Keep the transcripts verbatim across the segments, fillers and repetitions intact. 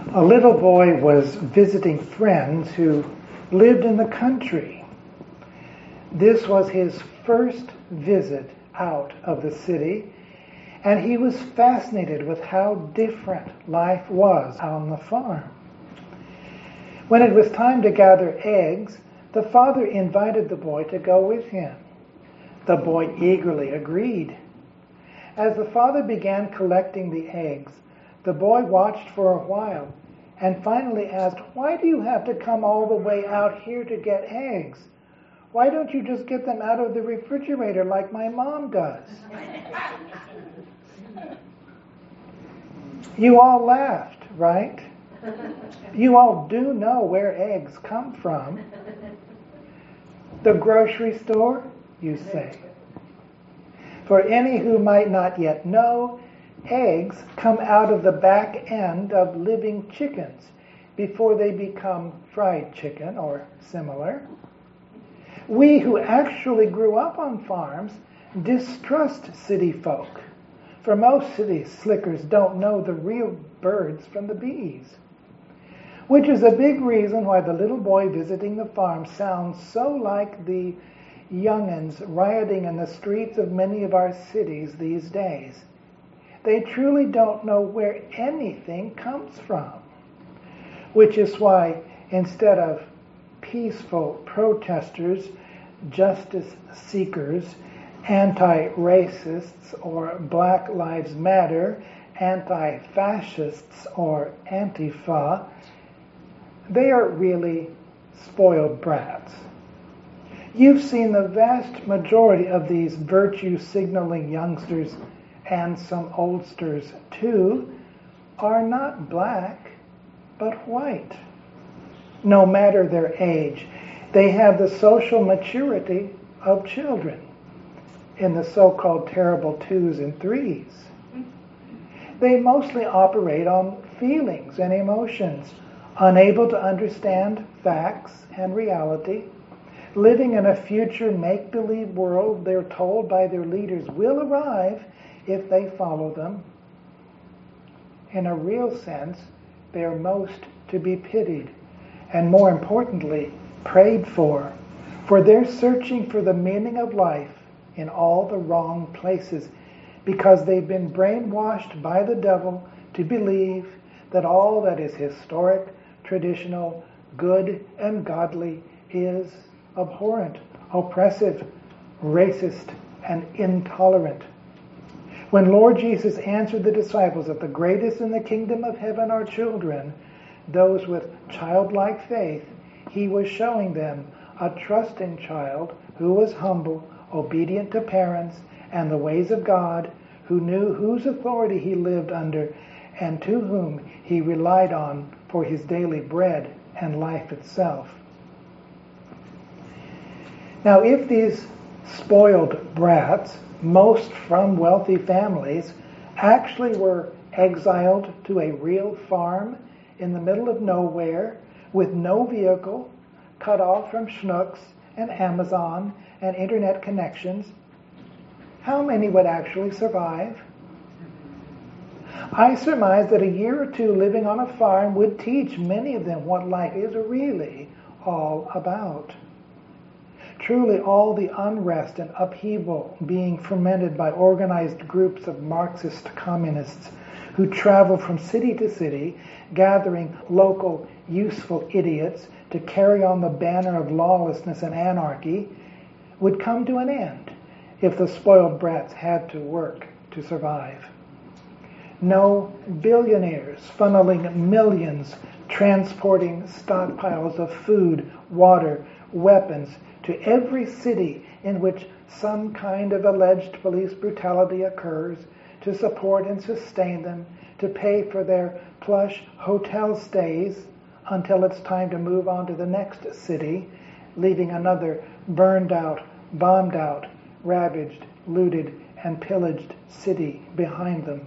A little boy was visiting friends who lived in the country. This was his first visit out of the city, and he was fascinated with how different life was on the farm. When it was time to gather eggs, the father invited the boy to go with him. The boy eagerly agreed. As the father began collecting the eggs, the boy watched for a while and finally asked, "Why do you have to come all the way out here to get eggs? Why don't you just get them out of the refrigerator like my mom does?" You all laughed, right? You all do know where eggs come from. The grocery store, you say. For any who might not yet know, eggs come out of the back end of living chickens before they become fried chicken or similar. We who actually grew up on farms distrust city folk, for most city slickers don't know the real birds from the bees, which is a big reason why the little boy visiting the farm sounds so like the young'uns rioting in the streets of many of our cities these days. They truly don't know where anything comes from, which is why instead of peaceful protesters, justice seekers, anti-racists or Black Lives Matter, anti-fascists or Antifa, they are really spoiled brats. You've seen the vast majority of these virtue-signaling youngsters, and some oldsters too, are not black, but white. No matter their age, they have the social maturity of children in the so-called terrible twos and threes. They mostly operate on feelings and emotions, unable to understand facts and reality, living in a future make-believe world they're told by their leaders will arrive if they follow them. In a real sense, they are most to be pitied, and more importantly, prayed for, for they're searching for the meaning of life in all the wrong places, because they've been brainwashed by the devil to believe that all that is historic, traditional, good, and godly is abhorrent, oppressive, racist, and intolerant. When Lord Jesus answered the disciples that the greatest in the kingdom of heaven are children, those with childlike faith, he was showing them a trusting child who was humble, obedient to parents and the ways of God, who knew whose authority he lived under and to whom he relied on for his daily bread and life itself. Now, if these spoiled brats, most from wealthy families, actually were exiled to a real farm in the middle of nowhere with no vehicle, cut off from Schnucks and Amazon and internet connections, how many would actually survive? I surmise that a year or two living on a farm would teach many of them what life is really all about. Truly, all the unrest and upheaval being fermented by organized groups of Marxist communists who travel from city to city, gathering local useful idiots to carry on the banner of lawlessness and anarchy, would come to an end if the spoiled brats had to work to survive. No billionaires funneling millions, transporting stockpiles of food, water, weapons to every city in which some kind of alleged police brutality occurs, to support and sustain them, to pay for their plush hotel stays until it's time to move on to the next city, leaving another burned out, bombed out, ravaged, looted, and pillaged city behind them.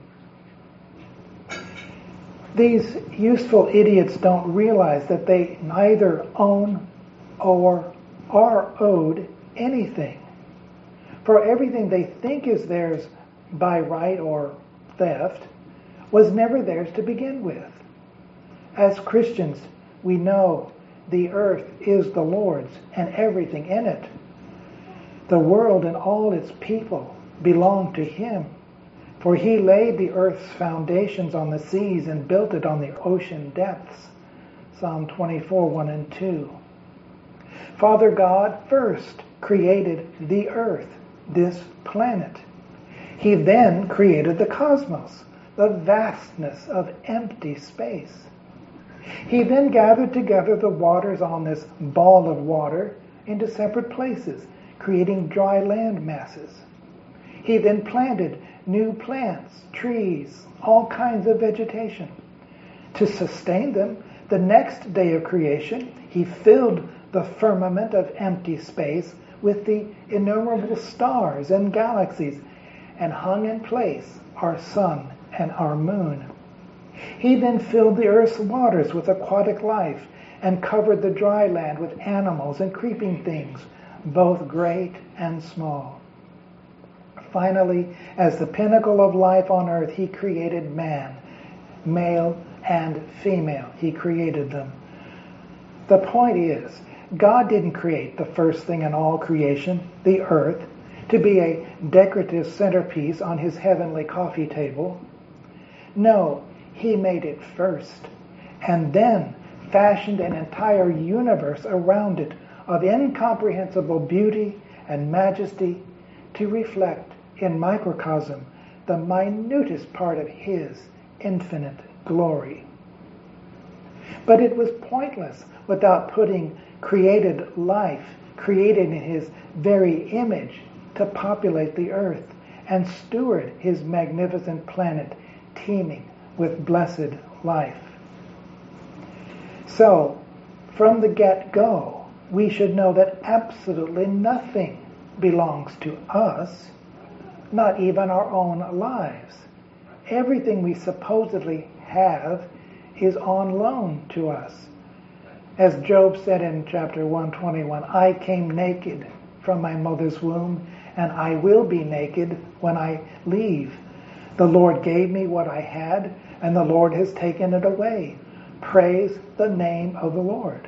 These useful idiots don't realize that they neither own or are owed anything. For everything they think is theirs by right or theft was never theirs to begin with. As Christians, we know the earth is the Lord's and everything in it. The world and all its people belong to Him, for He laid the earth's foundations on the seas and built it on the ocean depths. Psalm twenty-four, one and two. Father God first created the earth, this planet. He then created the cosmos, the vastness of empty space. He then gathered together the waters on this ball of water into separate places, creating dry land masses. He then planted new plants, trees, all kinds of vegetation. To sustain them, the next day of creation, He filled the firmament of empty space with the innumerable stars and galaxies, and hung in place our sun and our moon. He then filled the earth's waters with aquatic life and covered the dry land with animals and creeping things, both great and small. Finally, as the pinnacle of life on earth, He created man, male and female. He created them. The point is, God didn't create the first thing in all creation, the earth, to be a decorative centerpiece on His heavenly coffee table. No, He made it first, and then fashioned an entire universe around it of incomprehensible beauty and majesty to reflect in microcosm the minutest part of His infinite glory. But it was pointless without putting created life, created in His very image, to populate the earth and steward His magnificent planet teeming with blessed life. So, from the get-go, we should know that absolutely nothing belongs to us, not even our own lives. Everything we supposedly have is on loan to us. As Job said in chapter one twenty-one, I came naked from my mother's womb, and I will be naked when I leave. The Lord gave me what I had, and the Lord has taken it away. Praise the name of the Lord.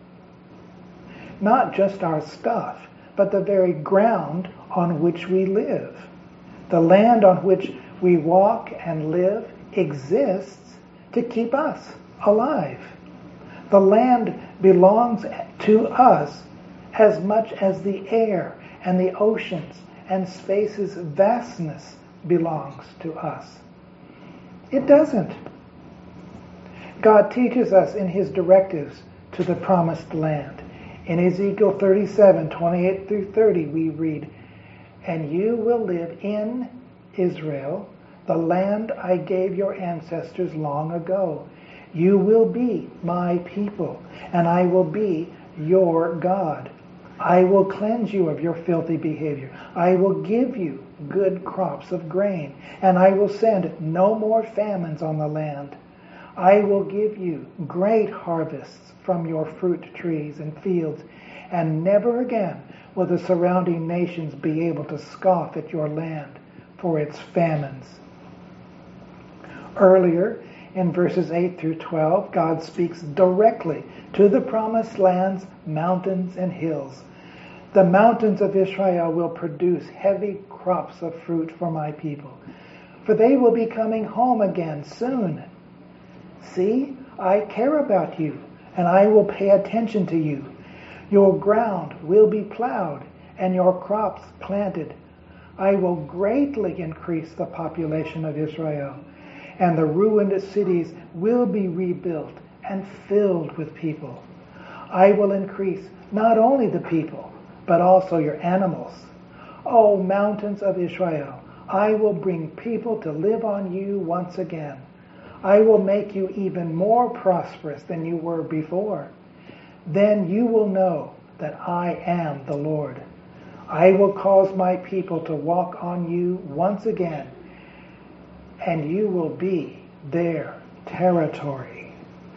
Not just our stuff, but the very ground on which we live. The land on which we walk and live exists to keep us alive. The land belongs to us as much as the air and the oceans and space's vastness belongs to us. It doesn't. God teaches us in His directives to the promised land. In Ezekiel thirty-seven, twenty-eight through thirty, we read, And you will live in Israel, the land I gave your ancestors long ago. You will be my people, and I will be your God. I will cleanse you of your filthy behavior. I will give you good crops of grain, and I will send no more famines on the land. I will give you great harvests from your fruit trees and fields, and never again will the surrounding nations be able to scoff at your land for its famines. Earlier, in verses eight through twelve, God speaks directly to the promised land's mountains and hills. The mountains of Israel will produce heavy crops of fruit for my people, for they will be coming home again soon. See, I care about you, and I will pay attention to you. Your ground will be plowed, and your crops planted. I will greatly increase the population of Israel, and the ruined cities will be rebuilt and filled with people. I will increase not only the people, but also your animals. O mountains of Israel, I will bring people to live on you once again. I will make you even more prosperous than you were before. Then you will know that I am the Lord. I will cause my people to walk on you once again, and you will be their territory.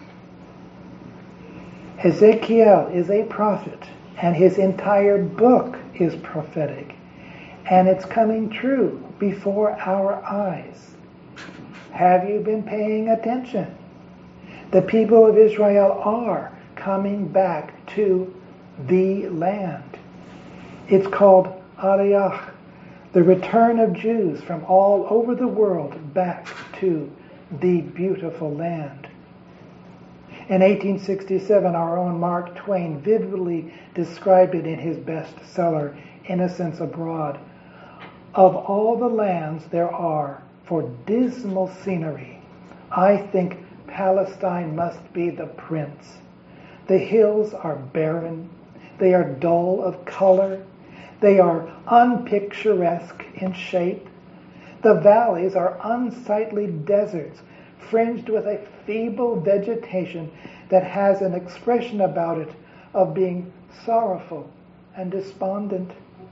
Ezekiel is a prophet, and his entire book is prophetic, and it's coming true before our eyes. Have you been paying attention? The people of Israel are coming back to the land. It's called Aliyah, the return of Jews from all over the world back to the beautiful land. In eighteen sixty-seven, our own Mark Twain vividly described it in his bestseller, Innocents Abroad. Of all the lands there are for dismal scenery, I think Palestine must be the prince. The hills are barren, they are dull of color, they are unpicturesque in shape. The valleys are unsightly deserts, fringed with a feeble vegetation that has an expression about it of being sorrowful and despondent.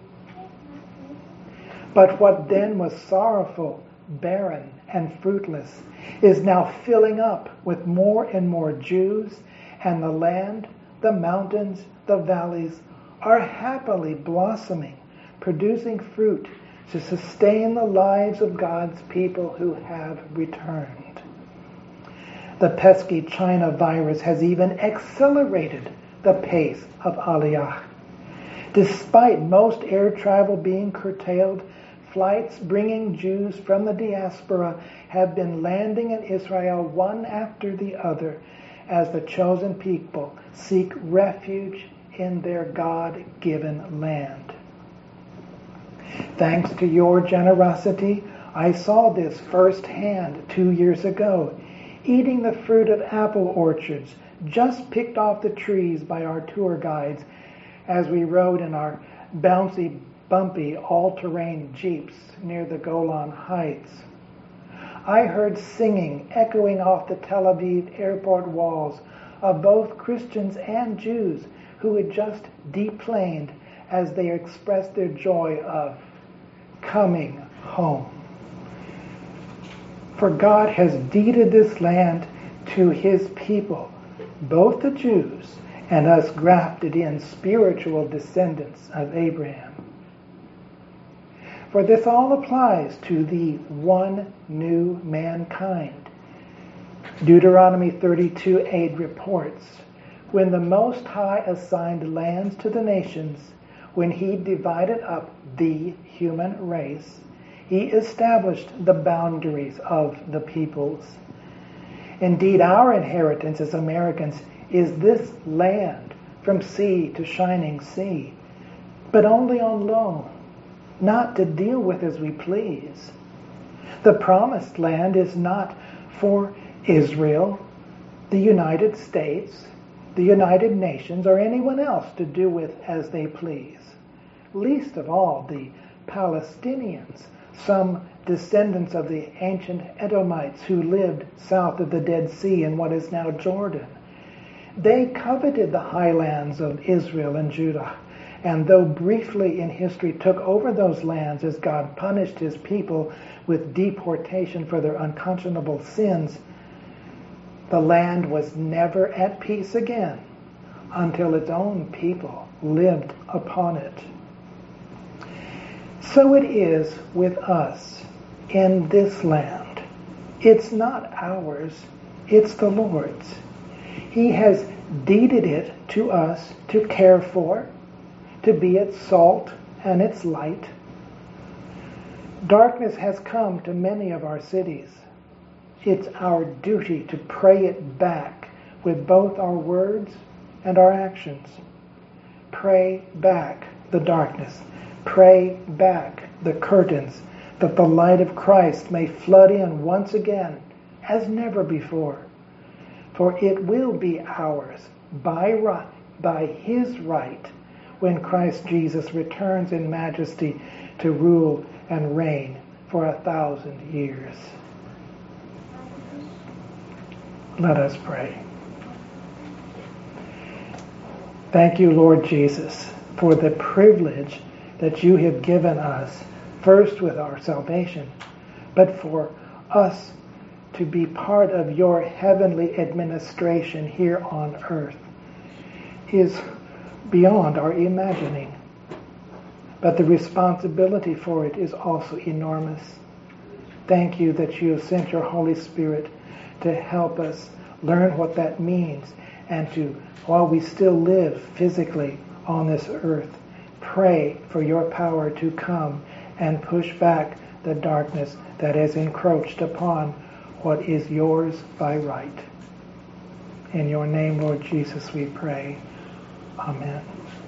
But what then was sorrowful, barren, and fruitless is now filling up with more and more Jews, and the land, the mountains, the valleys are happily blossoming, producing fruit to sustain the lives of God's people who have returned. The pesky China virus has even accelerated the pace of Aliyah. Despite most air travel being curtailed, flights bringing Jews from the diaspora have been landing in Israel one after the other as the chosen people seek refuge in their God-given land. Thanks to your generosity, I saw this firsthand two years ago, eating the fruit of apple orchards just picked off the trees by our tour guides as we rode in our bouncy, bumpy, all-terrain jeeps near the Golan Heights. I heard singing echoing off the Tel Aviv airport walls of both Christians and Jews who had just deplaned as they expressed their joy of coming home. For God has deeded this land to his people, both the Jews and us grafted in spiritual descendants of Abraham. For this all applies to the one new mankind. Deuteronomy thirty-two eight reports, when the Most High assigned lands to the nations, when he divided up the human race, he established the boundaries of the peoples. Indeed, our inheritance as Americans is this land from sea to shining sea, but only on loan, not to deal with as we please. The promised land is not for Israel, the United States, the United Nations, or anyone else to do with as they please. Least of all the Palestinians, some descendants of the ancient Edomites who lived south of the Dead Sea in what is now Jordan. They coveted the highlands of Israel and Judah, and though briefly in history took over those lands as God punished his people with deportation for their unconscionable sins, the land was never at peace again until its own people lived upon it. So it is with us in this land. It's not ours, it's the Lord's. He has deeded it to us to care for, to be its salt and its light. Darkness has come to many of our cities. It's our duty to pray it back with both our words and our actions. Pray back the darkness. Pray back the curtains, that the light of Christ may flood in once again as never before. For it will be ours by right, by his right, when Christ Jesus returns in majesty to rule and reign for a thousand years. Let us pray. Thank you, Lord Jesus, for the privilege that you have given us, first with our salvation, but for us to be part of your heavenly administration here on earth is beyond our imagining. But the responsibility for it is also enormous. Thank you that you have sent your Holy Spirit to help us learn what that means, and to, while we still live physically on this earth, pray for your power to come and push back the darkness that has encroached upon what is yours by right. In your name, Lord Jesus, we pray. Amen.